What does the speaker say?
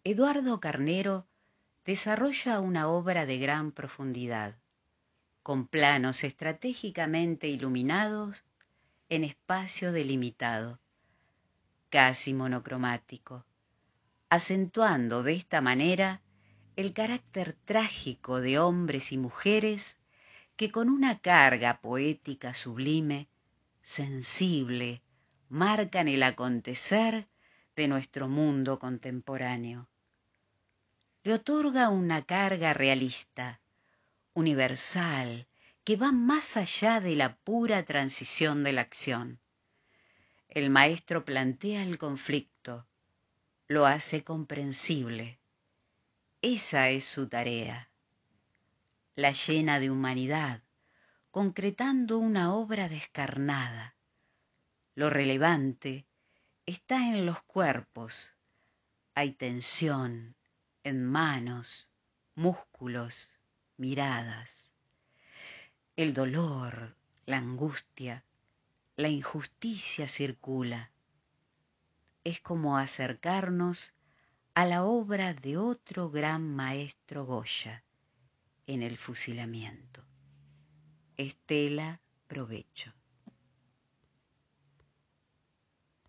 Eduardo Carnero desarrolla una obra de gran profundidad, con planos estratégicamente iluminados en espacio delimitado, casi monocromático, acentuando de esta manera el carácter trágico de hombres y mujeres que con una carga poética sublime, sensible, marcan el acontecer de nuestro mundo contemporáneo. Le otorga una carga realista, universal, que va más allá de la pura transición de la acción. El maestro plantea el conflicto, lo hace comprensible. Esa es su tarea. La llena de humanidad, concretando una obra descarnada. Lo relevante está en los cuerpos. Hay tensión en manos, músculos, miradas. El dolor, la angustia, la injusticia circula. Es como acercarnos a la obra de otro gran maestro Goya en el fusilamiento. Estela Provecho.